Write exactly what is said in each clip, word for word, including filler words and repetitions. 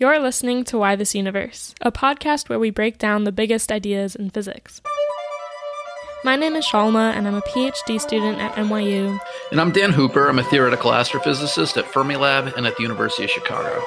You're listening to Why This Universe, a podcast where we break down the biggest ideas in physics. My name is Shalma, and I'm a PhD student at N Y U. And I'm Dan Hooper. I'm a theoretical astrophysicist at Fermilab and at the University of Chicago.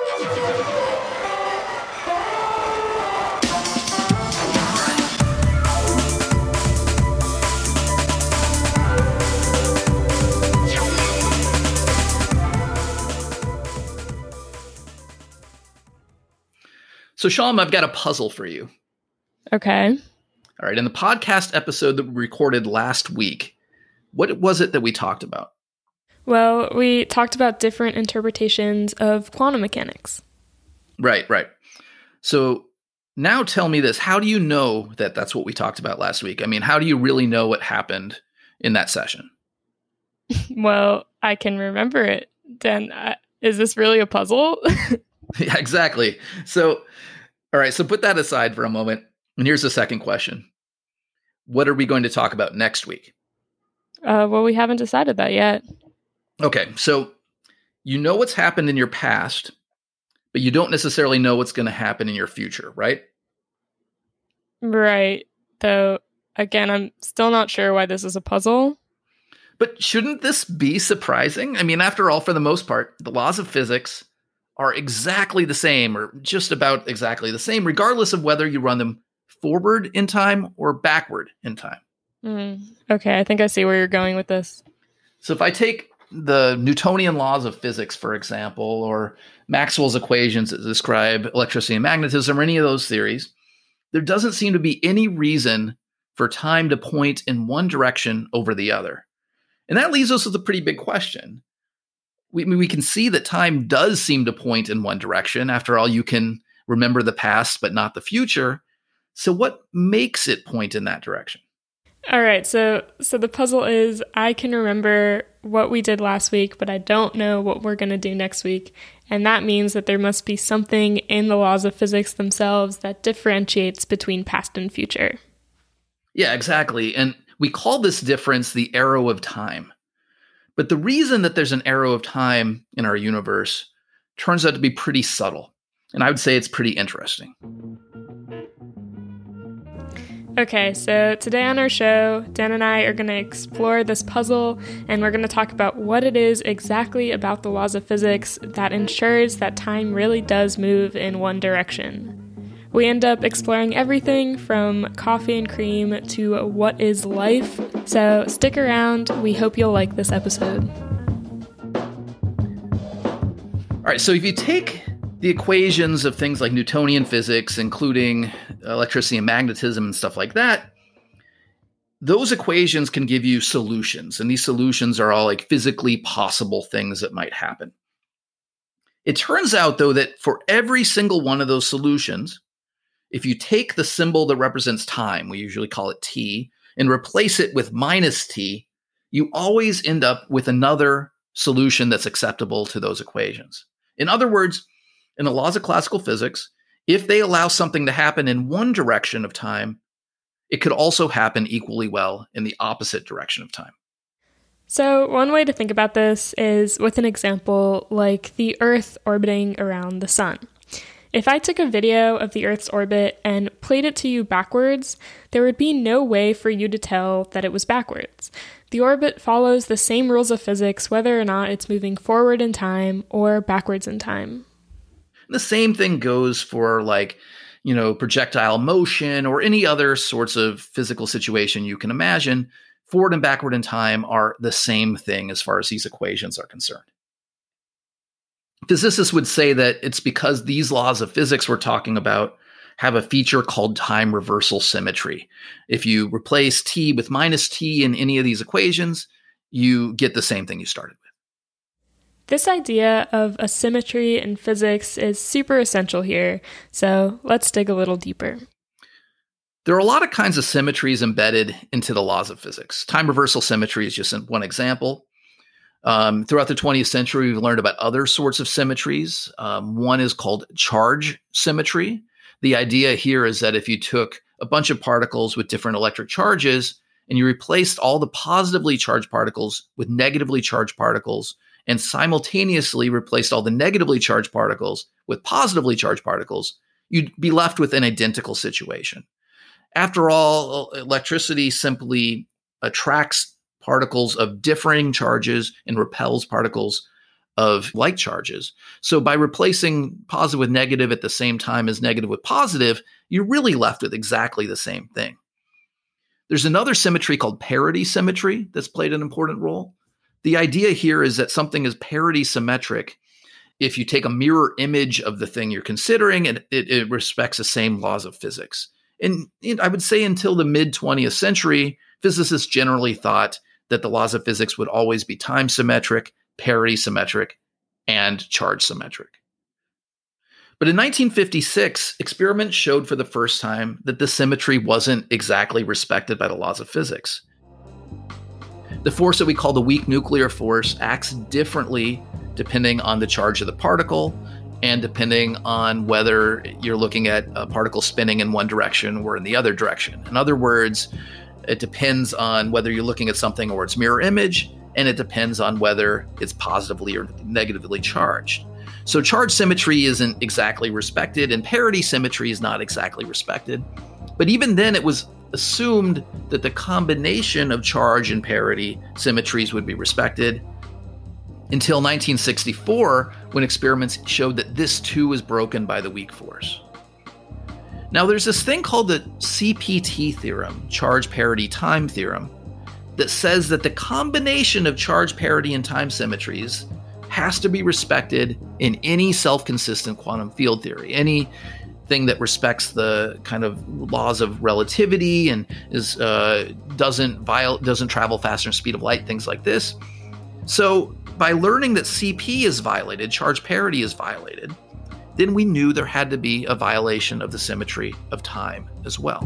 So, Shalom, I've got a puzzle for you. Okay. All right. In the podcast episode that we recorded last week, what was it that we talked about? Well, we talked about different interpretations of quantum mechanics. Right, right. So now tell me this. How do you know that that's what we talked about last week? I mean, how do you really know what happened in that session? Well, I can remember it. Dan, uh, is this really a puzzle? Yeah, exactly. So, all right. So put that aside for a moment. And here's the second question. What are we going to talk about next week? Uh, well, we haven't decided that yet. Okay. So you know what's happened in your past, but you don't necessarily know what's going to happen in your future, right? Right. Though, again, I'm still not sure why this is a puzzle. But shouldn't this be surprising? I mean, after all, for the most part, the laws of physics are exactly the same or just about exactly the same, regardless of whether you run them forward in time or backward in time. Mm, okay, I think I see where you're going with this. So if I take the Newtonian laws of physics, for example, or Maxwell's equations that describe electricity and magnetism or any of those theories, there doesn't seem to be any reason for time to point in one direction over the other. And that leaves us with a pretty big question. We, we can see that time does seem to point in one direction. After all, you can remember the past, but not the future. So what makes it point in that direction? All right. So, so the puzzle is I can remember what we did last week, but I don't know what we're going to do next week. And that means that there must be something in the laws of physics themselves that differentiates between past and future. Yeah, exactly. And we call this difference the arrow of time. But the reason that there's an arrow of time in our universe turns out to be pretty subtle. And I would say it's pretty interesting. Okay, so today on our show, Dan and I are going to explore this puzzle, and we're going to talk about what it is exactly about the laws of physics that ensures that time really does move in one direction. We end up exploring everything from coffee and cream to what is life. So stick around. We hope you'll like this episode. All right, so if you take the equations of things like Newtonian physics, including electricity and magnetism and stuff like that, those equations can give you solutions. And these solutions are all like physically possible things that might happen. It turns out, though, that for every single one of those solutions, if you take the symbol that represents time, we usually call it t, and replace it with minus t, you always end up with another solution that's acceptable to those equations. In other words, in the laws of classical physics, if they allow something to happen in one direction of time, it could also happen equally well in the opposite direction of time. So one way to think about this is with an example like the Earth orbiting around the sun. If I took a video of the Earth's orbit and played it to you backwards, there would be no way for you to tell that it was backwards. The orbit follows the same rules of physics whether or not it's moving forward in time or backwards in time. The same thing goes for like, you know, projectile motion or any other sorts of physical situation you can imagine. Forward and backward in time are the same thing as far as these equations are concerned. Physicists would say that it's because these laws of physics we're talking about have a feature called time reversal symmetry. If you replace t with minus t in any of these equations, you get the same thing you started with. This idea of a symmetry in physics is super essential here, so let's dig a little deeper. There are a lot of kinds of symmetries embedded into the laws of physics. Time reversal symmetry is just one example. Um, throughout the twentieth century, we've learned about other sorts of symmetries. Um, one is called charge symmetry. The idea here is that if you took a bunch of particles with different electric charges and you replaced all the positively charged particles with negatively charged particles and simultaneously replaced all the negatively charged particles with positively charged particles, you'd be left with an identical situation. After all, electricity simply attracts particles of differing charges and repels particles of like charges. So by replacing positive with negative at the same time as negative with positive, you're really left with exactly the same thing. There's another symmetry called parity symmetry that's played an important role. The idea here is that something is parity symmetric if you take a mirror image of the thing you're considering and it, it respects the same laws of physics. And, and I would say until the mid twentieth century, physicists generally thought that the laws of physics would always be time symmetric, parity symmetric, and charge symmetric. But in nineteen fifty-six, experiments showed for the first time that the symmetry wasn't exactly respected by the laws of physics. The force that we call the weak nuclear force acts differently depending on the charge of the particle and depending on whether you're looking at a particle spinning in one direction or in the other direction. In other words, it depends on whether you're looking at something or its mirror image, and it depends on whether it's positively or negatively charged. So charge symmetry isn't exactly respected, and parity symmetry is not exactly respected. But even then, it was assumed that the combination of charge and parity symmetries would be respected until nineteen sixty-four, when experiments showed that this too was broken by the weak force. Now, there's this thing called the C P T theorem, charge parity time theorem, that says that the combination of charge parity and time symmetries has to be respected in any self-consistent quantum field theory, anything that respects the kind of laws of relativity and is uh, doesn't viol- doesn't travel faster than the speed of light, things like this. So by learning that C P is violated, charge parity is violated, then we knew there had to be a violation of the symmetry of time as well.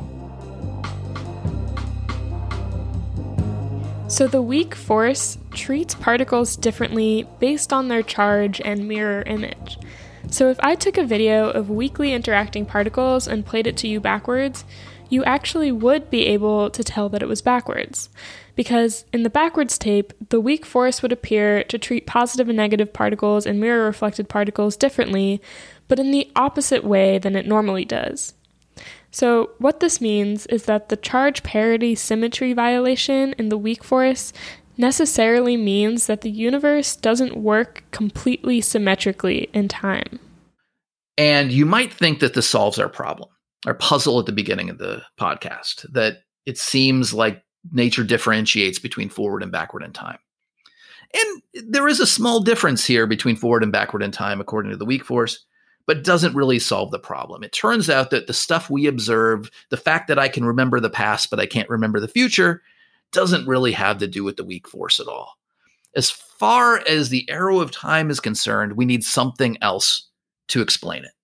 So the weak force treats particles differently based on their charge and mirror image. So if I took a video of weakly interacting particles and played it to you backwards, you actually would be able to tell that it was backwards. Because in the backwards tape, the weak force would appear to treat positive and negative particles and mirror reflected particles differently, but in the opposite way than it normally does. So what this means is that the charge parity symmetry violation in the weak force necessarily means that the universe doesn't work completely symmetrically in time. And you might think that this solves our problem, our puzzle at the beginning of the podcast, that it seems like nature differentiates between forward and backward in time. And there is a small difference here between forward and backward in time, according to the weak force, but doesn't really solve the problem. It turns out that the stuff we observe, the fact that I can remember the past, but I can't remember the future, doesn't really have to do with the weak force at all. As far as the arrow of time is concerned, we need something else to explain it.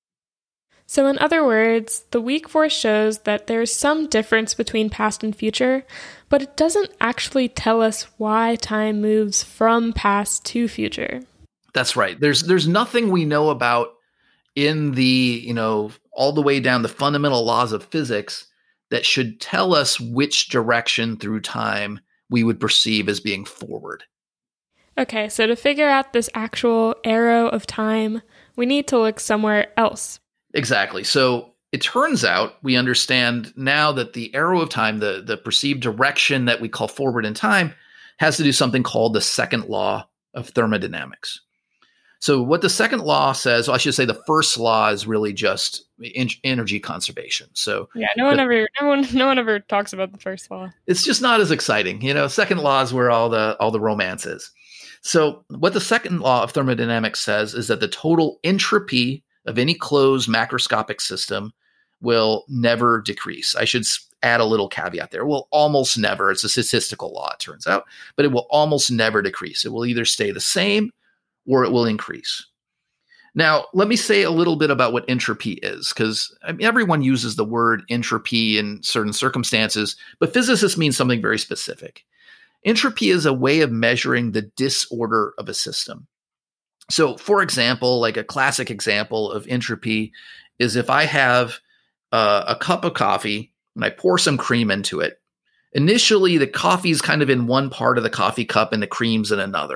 So in other words, the weak force shows that there's some difference between past and future, but it doesn't actually tell us why time moves from past to future. That's right. There's there's nothing we know about in the, you know, all the way down the fundamental laws of physics that should tell us which direction through time we would perceive as being forward. Okay, so to figure out this actual arrow of time, we need to look somewhere else. Exactly. So it turns out we understand now that the arrow of time, the, the perceived direction that we call forward in time, has to do something called the second law of thermodynamics. So what the second law says, well, I should say the first law is really just in- energy conservation. So yeah, no one the, ever, no one, no one ever talks about the first law. It's just not as exciting, you know. Second law is where all the all the romance is. So what the second law of thermodynamics says is that the total entropy of any closed macroscopic system will never decrease. I should add a little caveat there. It will almost never. It's a statistical law, it turns out, but it will almost never decrease. It will either stay the same or it will increase. Now, let me say a little bit about what entropy is, because I mean, everyone uses the word entropy in certain circumstances, but physicists mean something very specific. Entropy is a way of measuring the disorder of a system. So, for example, like a classic example of entropy is if I have uh, a cup of coffee and I pour some cream into it. Initially, the coffee is kind of in one part of the coffee cup and the cream's in another.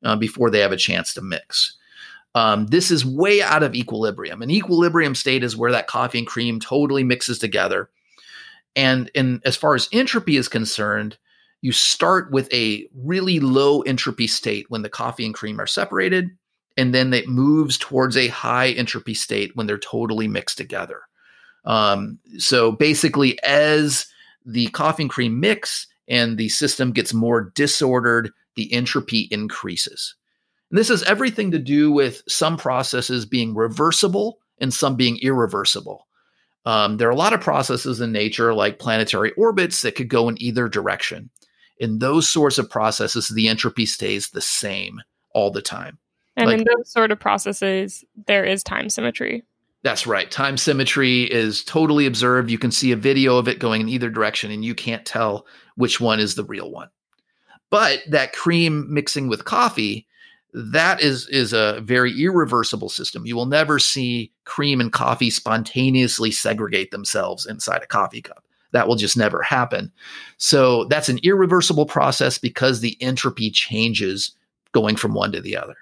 uh, before they have a chance to mix. Um, this is way out of equilibrium. An equilibrium state is where that coffee and cream totally mixes together. And in, as far as entropy is concerned, you start with a really low entropy state when the coffee and cream are separated, and then it moves towards a high entropy state when they're totally mixed together. Um, so basically, as the coffee and cream mix and the system gets more disordered, the entropy increases. And this has everything to do with some processes being reversible and some being irreversible. Um, there are a lot of processes in nature, like planetary orbits, that could go in either direction. In those sorts of processes, the entropy stays the same all the time. And like, in those sort of processes, there is time symmetry. That's right. Time symmetry is totally observed. You can see a video of it going in either direction, and you can't tell which one is the real one. But that cream mixing with coffee, that is, is a very irreversible system. You will never see cream and coffee spontaneously segregate themselves inside a coffee cup. That will just never happen. So that's an irreversible process because the entropy changes going from one to the other.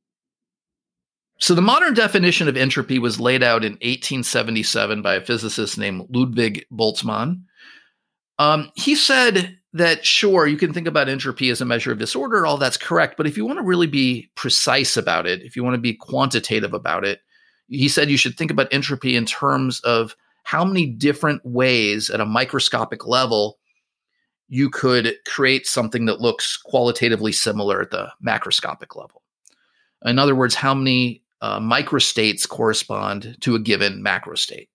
So the modern definition of entropy was laid out in eighteen seventy-seven by a physicist named Ludwig Boltzmann. Um, he said that, sure, you can think about entropy as a measure of disorder, all that's correct, but if you want to really be precise about it, if you want to be quantitative about it, he said you should think about entropy in terms of how many different ways at a microscopic level you could create something that looks qualitatively similar at the macroscopic level. In other words, how many uh, microstates correspond to a given macrostate.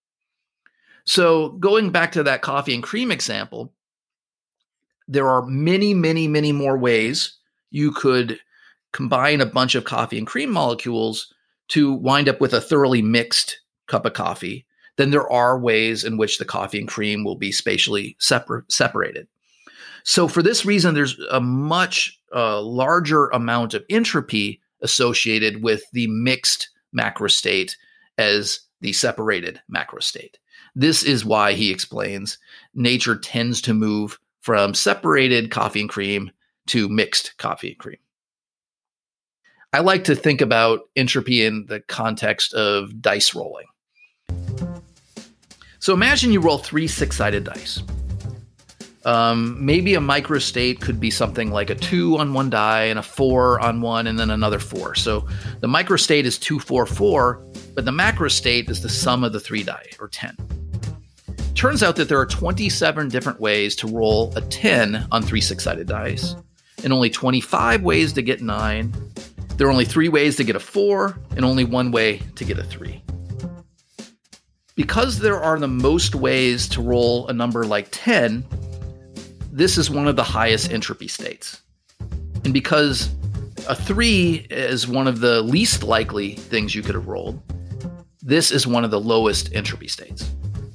So going back to that coffee and cream example, there are many, many, many more ways you could combine a bunch of coffee and cream molecules to wind up with a thoroughly mixed cup of coffee than there are ways in which the coffee and cream will be spatially separ- separated. So for this reason, there's a much uh, larger amount of entropy associated with the mixed macrostate as the separated macrostate. This is why, he explains, nature tends to move from separated coffee and cream to mixed coffee and cream. I like to think about entropy in the context of dice rolling. So imagine you roll three six-sided dice. Um, maybe a microstate could be something like a two on one die and a four on one and then another four. So the microstate is two, four, four, but the macrostate is the sum of the three die, or ten. Turns out that there are twenty-seven different ways to roll a ten on three six-sided dice, and only twenty-five ways to get nine. There are only three ways to get a four, and only one way to get a three. Because there are the most ways to roll a number like ten, this is one of the highest entropy states. And because a three is one of the least likely things you could have rolled, this is one of the lowest entropy states.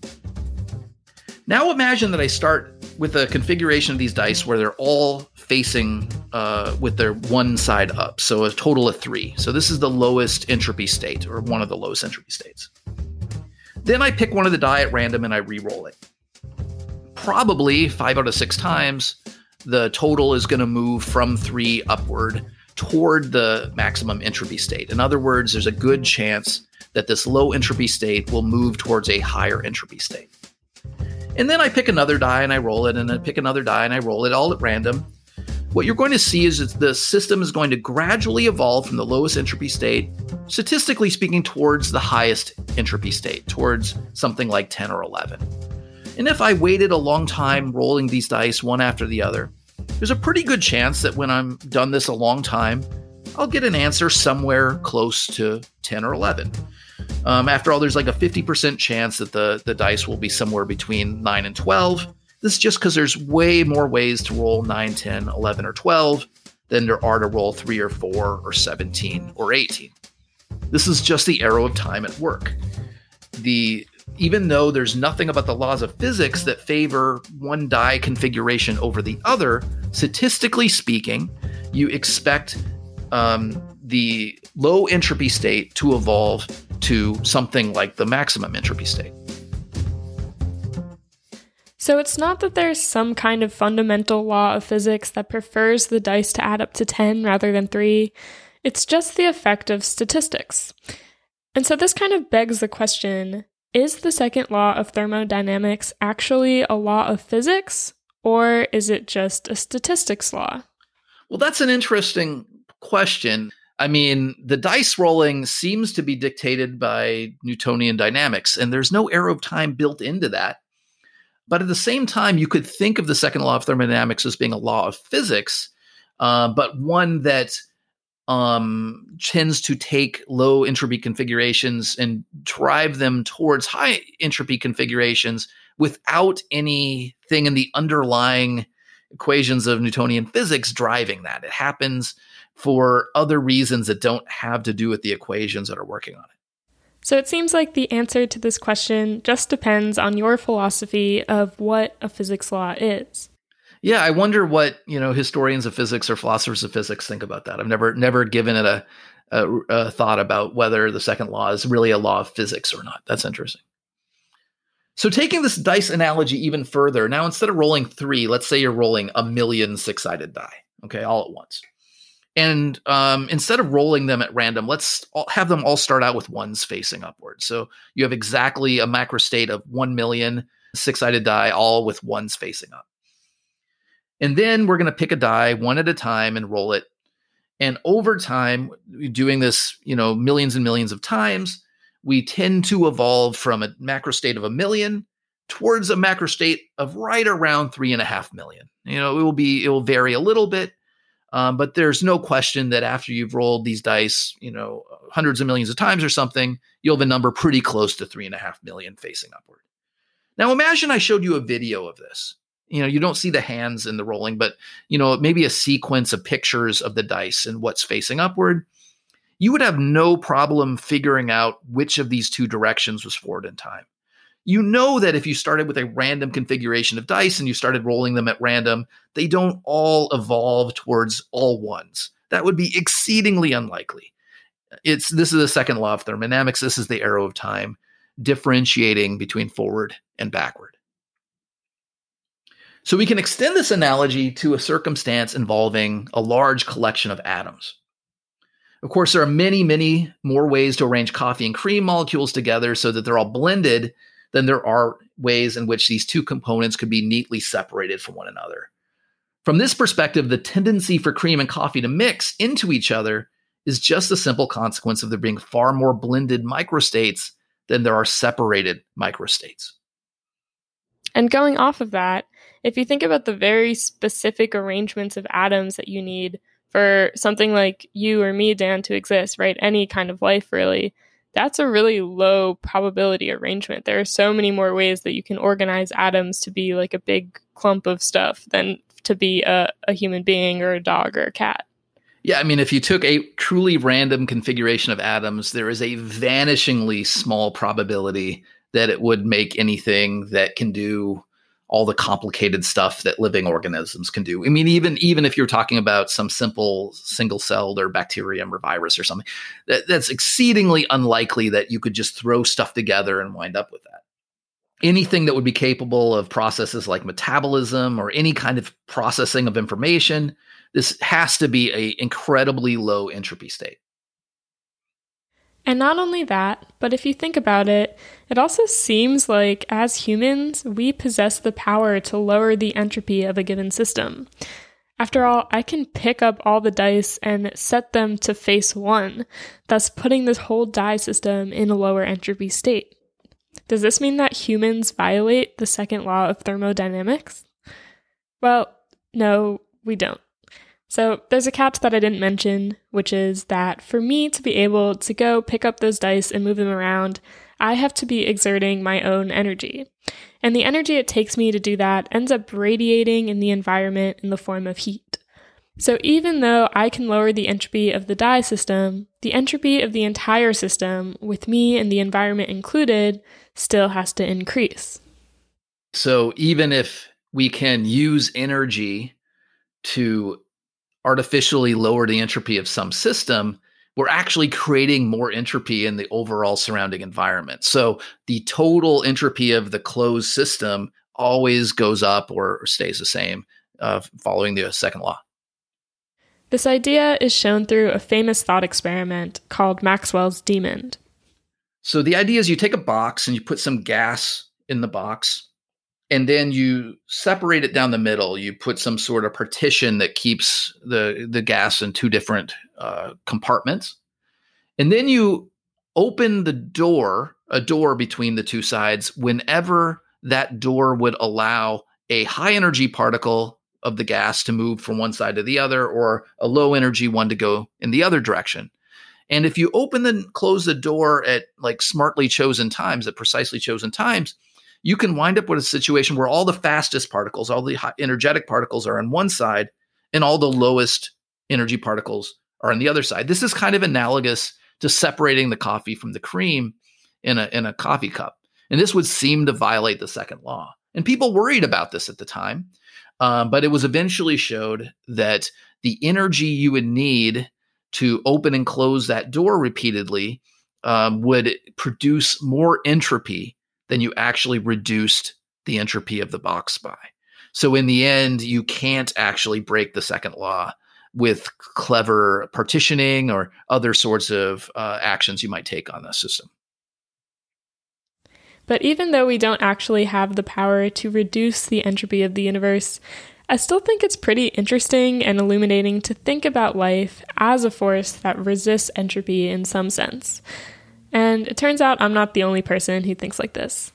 Now imagine that I start with a configuration of these dice where they're all facing uh, with their one side up, so a total of three. So this is the lowest entropy state, or one of the lowest entropy states. Then I pick one of the die at random and I re-roll it. Probably five out of six times, the total is going to move from three upward toward the maximum entropy state. In other words, there's a good chance that this low entropy state will move towards a higher entropy state. And then I pick another die and I roll it, and then pick another die and I roll it, all at random. What you're going to see is that the system is going to gradually evolve from the lowest entropy state, statistically speaking, towards the highest entropy state, towards something like ten or eleven. And if I waited a long time rolling these dice one after the other, there's a pretty good chance that when I'm done this a long time, I'll get an answer somewhere close to ten or eleven. Um, after all, there's like a fifty percent chance that the, the dice will be somewhere between nine and twelve. This is just because there's way more ways to roll nine, ten, eleven, or twelve than there are to roll three or four or seventeen or eighteen. This is just the arrow of time at work. The Even though there's nothing about the laws of physics that favor one die configuration over the other, statistically speaking, you expect um, the low entropy state to evolve to something like the maximum entropy state. So it's not that there's some kind of fundamental law of physics that prefers the dice to add up to ten rather than three. It's just the effect of statistics. And so this kind of begs the question, is the second law of thermodynamics actually a law of physics, or is it just a statistics law? Well, that's an interesting question. I mean, the dice rolling seems to be dictated by Newtonian dynamics, and there's no arrow of time built into that. But at the same time, you could think of the second law of thermodynamics as being a law of physics, uh, but one that um, tends to take low entropy configurations and drive them towards high entropy configurations without anything in the underlying equations of Newtonian physics driving that. It happens for other reasons that don't have to do with the equations that are working on it. So it seems like the answer to this question just depends on your philosophy of what a physics law is. Yeah, I wonder what, you know, historians of physics or philosophers of physics think about that. I've never never given it a, a, a thought about whether the second law is really a law of physics or not. That's interesting. So taking this dice analogy even further, now instead of rolling three, let's say you're rolling a million six-sided die, okay, all at once. And um, instead of rolling them at random, let's all have them all start out with ones facing upward. So you have exactly a macro state of one million six-sided die, all with ones facing up. And then we're going to pick a die one at a time and roll it. And over time, doing this, you know, millions and millions of times, we tend to evolve from a macro state of a million towards a macro state of right around three and a half million. You know, it will be, it will vary a little bit. Um, but there's no question that after you've rolled these dice, you know, hundreds of millions of times or something, you'll have a number pretty close to three and a half million facing upward. Now, imagine I showed you a video of this. You know, you don't see the hands in the rolling, but, you know, maybe a sequence of pictures of the dice and what's facing upward. You would have no problem figuring out which of these two directions was forward in time. You know that if you started with a random configuration of dice and you started rolling them at random, they don't all evolve towards all ones. That would be exceedingly unlikely. It's this is the second law of thermodynamics. This is the arrow of time, differentiating between forward and backward. So we can extend this analogy to a circumstance involving a large collection of atoms. Of course, there are many, many more ways to arrange coffee and cream molecules together so that they're all blended than there are ways in which these two components could be neatly separated from one another. From this perspective, the tendency for cream and coffee to mix into each other is just a simple consequence of there being far more blended microstates than there are separated microstates. And going off of that, if you think about the very specific arrangements of atoms that you need for something like you or me, Dan, to exist, right? Any kind of life, really. That's a really low probability arrangement. There are so many more ways that you can organize atoms to be like a big clump of stuff than to be a, a human being or a dog or a cat. Yeah, I mean, if you took a truly random configuration of atoms, there is a vanishingly small probability that it would make anything that can do all the complicated stuff that living organisms can do. I mean, even even if you're talking about some simple single-celled or bacterium or virus or something, that, that's exceedingly unlikely that you could just throw stuff together and wind up with that. Anything that would be capable of processes like metabolism or any kind of processing of information, this has to be an incredibly low entropy state. And not only that, but if you think about it, it also seems like as humans, we possess the power to lower the entropy of a given system. After all, I can pick up all the dice and set them to face one, thus putting this whole die system in a lower entropy state. Does this mean that humans violate the second law of thermodynamics? Well, no, we don't. So there's a catch that I didn't mention, which is that for me to be able to go pick up those dice and move them around, I have to be exerting my own energy. And the energy it takes me to do that ends up radiating in the environment in the form of heat. So even though I can lower the entropy of the die system, the entropy of the entire system, with me and the environment included, still has to increase. So even if we can use energy to artificially lower the entropy of some system, we're actually creating more entropy in the overall surrounding environment. So the total entropy of the closed system always goes up or stays the same uh, following the second law. This idea is shown through a famous thought experiment called Maxwell's Demon. So the idea is you take a box and you put some gas in the box, and then you separate it down the middle. You put some sort of partition that keeps the, the gas in two different uh, compartments. And then you open the door, a door between the two sides, whenever that door would allow a high energy particle of the gas to move from one side to the other, or a low energy one to go in the other direction. And if you open and close the door at like smartly chosen times, at precisely chosen times, you can wind up with a situation where all the fastest particles, all the high energetic particles are on one side, and all the lowest energy particles are on the other side. This is kind of analogous to separating the coffee from the cream in a, in a coffee cup. And this would seem to violate the second law. And people worried about this at the time. Um, but it was eventually showed that the energy you would need to open and close that door repeatedly um, would produce more entropy than you actually reduced the entropy of the box by. So in the end, you can't actually break the second law with clever partitioning or other sorts of uh, actions you might take on the system. But even though we don't actually have the power to reduce the entropy of the universe, I still think it's pretty interesting and illuminating to think about life as a force that resists entropy in some sense. And it turns out I'm not the only person who thinks like this.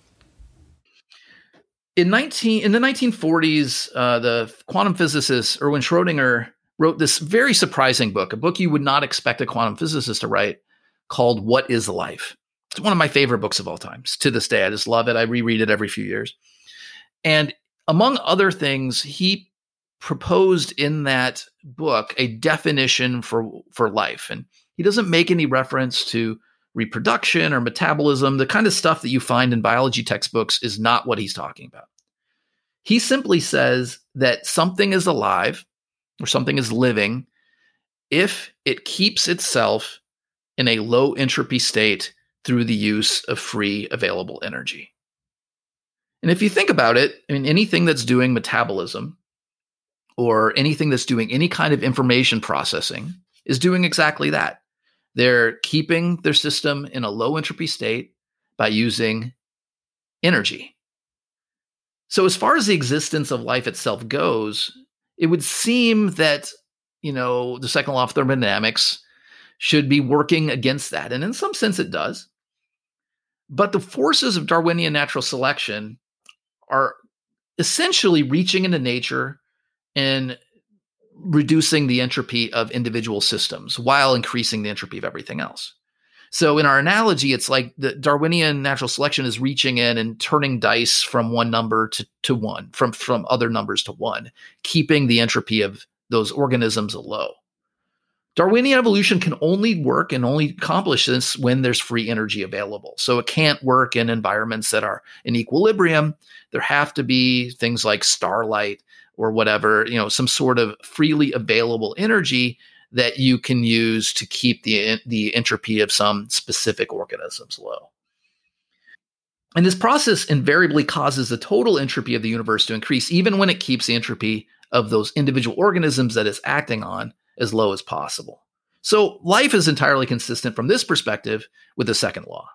In nineteen in the nineteen forties, uh, the quantum physicist Erwin Schrödinger wrote this very surprising book, a book you would not expect a quantum physicist to write, called What is Life? It's one of my favorite books of all time. To this day, I just love it. I reread it every few years. And among other things, he proposed in that book a definition for, for life. And he doesn't make any reference to reproduction or metabolism. The kind of stuff that you find in biology textbooks is not what he's talking about. He simply says that something is alive or something is living if it keeps itself in a low entropy state through the use of free available energy. And if you think about it, I mean, anything that's doing metabolism or anything that's doing any kind of information processing is doing exactly that. They're keeping their system in a low entropy state by using energy. So as far as the existence of life itself goes, it would seem that, you know, the second law of thermodynamics should be working against that. And in some sense it does. But the forces of Darwinian natural selection are essentially reaching into nature and reducing the entropy of individual systems while increasing the entropy of everything else. So in our analogy, it's like the Darwinian natural selection is reaching in and turning dice from one number to, to one, from, from other numbers to one, keeping the entropy of those organisms low. Darwinian evolution can only work and only accomplish this when there's free energy available. So it can't work in environments that are in equilibrium. There have to be things like starlight or whatever, you know, some sort of freely available energy that you can use to keep the, the entropy of some specific organisms low. And this process invariably causes the total entropy of the universe to increase, even when it keeps the entropy of those individual organisms that it's acting on as low as possible. So life is entirely consistent from this perspective with the second law.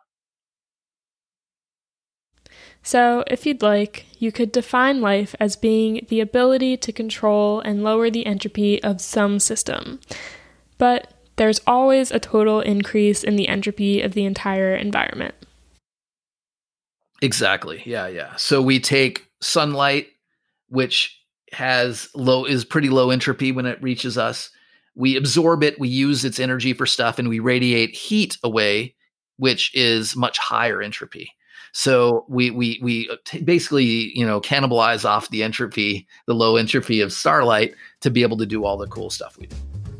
So, if you'd like, you could define life as being the ability to control and lower the entropy of some system. But there's always a total increase in the entropy of the entire environment. Exactly. Yeah, yeah. So we take sunlight, which has low is pretty low entropy when it reaches us. We absorb it, we use its energy for stuff, and we radiate heat away, which is much higher entropy. So we we we t- basically, you know, cannibalize off the entropy, the low entropy of starlight to be able to do all the cool stuff we do.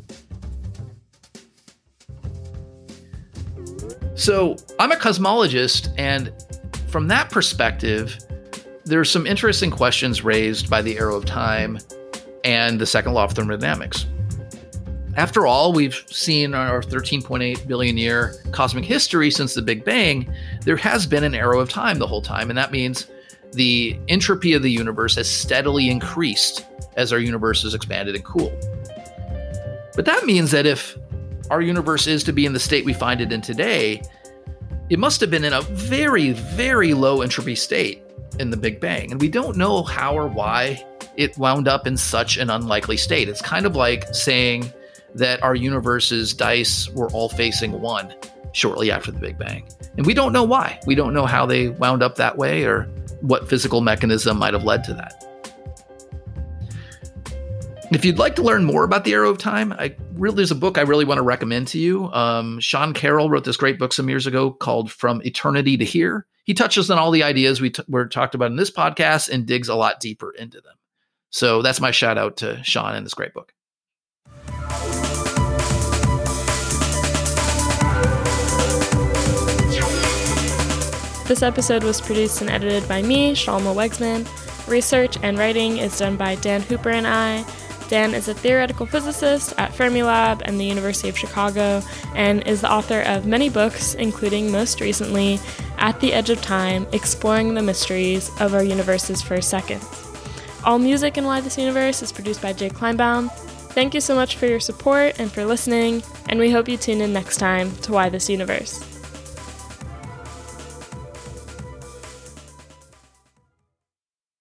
So I'm a cosmologist, and from that perspective, there's some interesting questions raised by the arrow of time and the second law of thermodynamics. After all, we've seen our thirteen point eight billion year cosmic history since the Big Bang. There has been an arrow of time the whole time, and that means the entropy of the universe has steadily increased as our universe has expanded and cooled. But that means that if our universe is to be in the state we find it in today, it must have been in a very, very low entropy state in the Big Bang. And we don't know how or why it wound up in such an unlikely state. It's kind of like saying that our universe's dice were all facing one shortly after the Big Bang. And we don't know why. We don't know how they wound up that way or what physical mechanism might have led to that. If you'd like to learn more about the arrow of time, I really, there's a book I really want to recommend to you. Um, Sean Carroll wrote this great book some years ago called From Eternity to Here. He touches on all the ideas we t- were talked about in this podcast and digs a lot deeper into them. So that's my shout out to Sean and this great book. This episode was produced and edited by me, Shalma Wegsman. Research and writing is done by Dan Hooper and I. Dan is a theoretical physicist at Fermilab and the University of Chicago and is the author of many books, including most recently, At the Edge of Time, Exploring the Mysteries of Our Universe's First Seconds. All music in Why This Universe is produced by Jake Kleinbaum. Thank you so much for your support and for listening, and we hope you tune in next time to Why This Universe.